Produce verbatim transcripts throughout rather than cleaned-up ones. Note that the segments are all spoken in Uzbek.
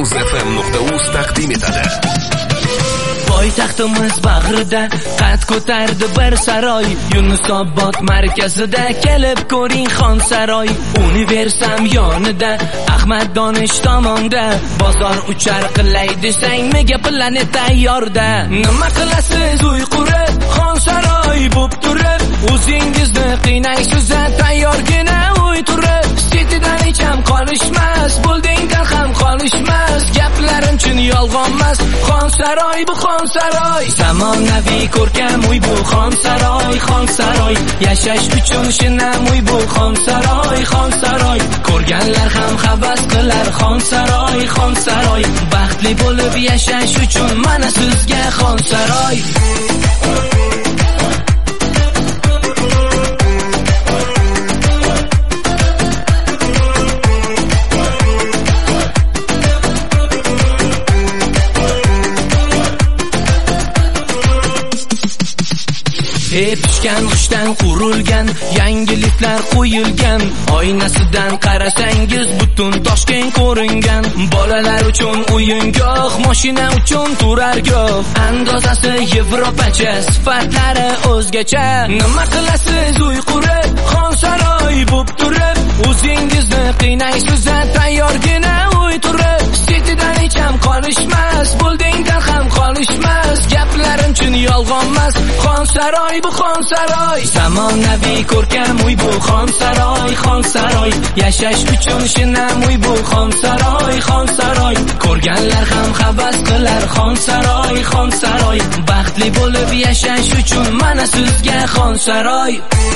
muz f m nuqta uz taqdim etadi. Poytaxtimiz bag'rida qad ko'tardi bir saroy. Yunusobod markazida kelib ko'ring xon saroy. Universam yonida Ahmad Donish tomonda bozor uchar qilay desang mega planet tayyorda. Nima qilasiz uy qurib xon saroy bo'p turib, o'zingizni qiynaysiz tayyorgina uy turib. Sitidan hech ham qolishmas, buldingdan ham qolishmas. Gaplarim chin yolg'onmas, xon saroy bu xon saroy. Zamonaviy ko'rkam uy bu xon saroy, xon saroy. Yashash uchun shinam uy bu xon saroy, xon saroy. Ko'rganlar ham havas qilar xon saroy, xon saroy. Baxtli bo'lib yashash uchun mana sizga xon saroy. Pishgan g'ishdan qurilgan yangi liftlar qo'yilgan. Oynasidan qarasangiz butun Toshkent ko'ringan. Bolalar uchun o'yingoh, mashina uchun turargoh. Andozasi Yevropacha, sifatlari o'zgacha. Nima qilasiz uy qurib xon saroy bo'p turib, o'zingizni qiynaysiz tayyorgina uy turib. Sitidan hech ham qolishmas, buldingdan ham qolishmas. Gaplarim chin yolg'onmas, xon saroy bu xon saroy. Zamonaviy ko'rkam uy bu xon saroy, xon saroy. Yashash uchun shinam uy bu xon saroy, xon saroy. Ko'rganlar ham havas qilar xon saroy, xon saroy. Baxtli bo'lib yashash uchun mana sizga xon saroy.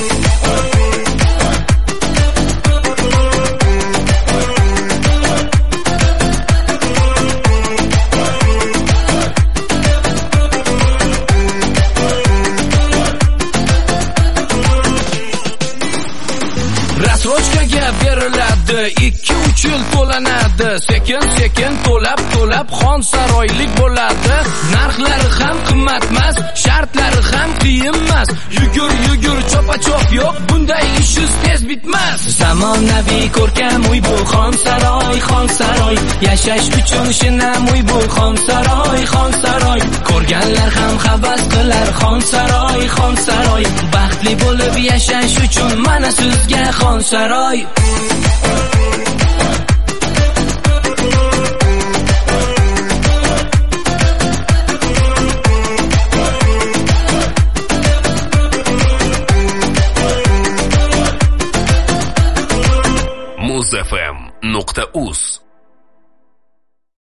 Rasrochkaga beriladi, ikki uch yil to'lanadi. Sekin sekin to'lab to'lab xon saroylik bo'ladi. Narxlari ham qimmatmas, shartlari ham qiyinmas. Yugur yugur chopa chop yo'q, bunday ishingiz tez bitmas. Zamonaviy ko'rkam uy bu xon saroy, xon saroy. Yashash uchun shinam uy bu xon saroy, xon saroy. Ko'rganlar ham havas qilar xon saroy, xon saroy. Baxtli bo'lib yashash uchun mana sizga xon saroy. muz f m nuqta uz